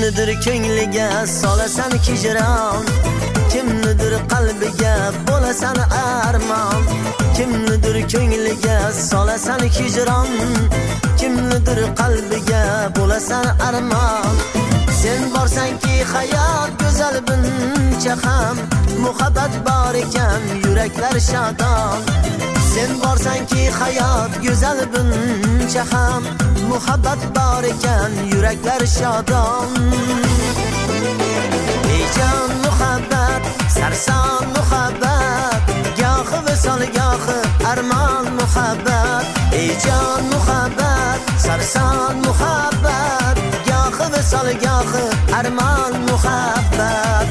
Kimnidir ko'ngliga solasan hijron, kimnidir qalbiga bo'lasan armon. Kimnidir ko'ngliga solasan hijron, kimnidir qalbiga bo'lasan armon. Sen borsanki hayot go'zal buncha ham, muhabbat bor ekan yuraklar shodon. Sen borsanki hayot go'zal buncha ham, muhabbat bor ekan yuraklar shodon. Ey jon muhabbat, sarson muhabbat, gohi visol gohi armon muhabbat. Ey jon muhabbat, sarson muhabbat, gohi visol gohi armon muhabbat.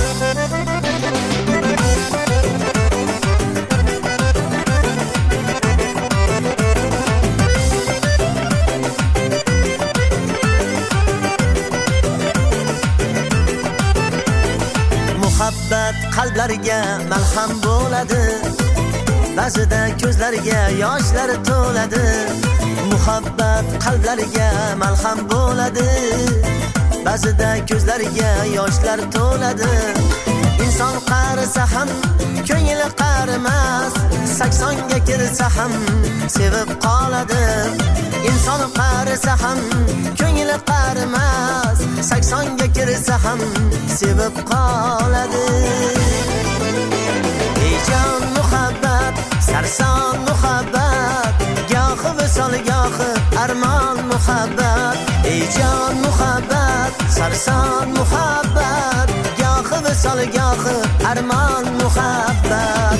Muhabbat qalblarga malham bo'ladi, ba'zida ko'zlarga yoshlar to'ladi. Muhabbat qalblarga malham bo'ladi, ba'zida ko'zlarga yoshlar to'ladi. Inson qarisa ham ko'ngli qarimas, 80ga kirsa ham sevib qoladi. Inson qarisa ham ko'ngli qarimas, 80ga kirsa ham sevib qoladi. Ey jon muhabbat, sarson muhabbat, gohi visol gohi armon muhabbat. Ey jon muhabbat, sarson muhabbat, gohi visol gohi armon muhabbat.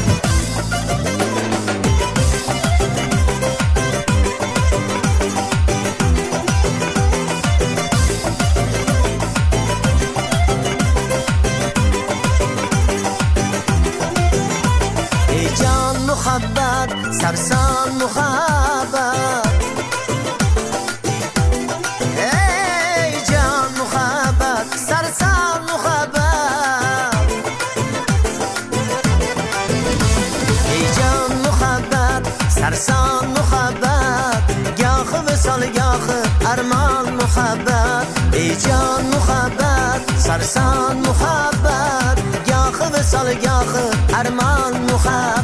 Muhabbat, sarson muhabbat. Ey jon muhabbat, sarson muhabbat. Ey jon muhabbat, sarson muhabbat, gohi visol gohi armon muhabbat. Ey jon muhabbat, sarson muhabbat, gohi visol gohi armon muhabbat.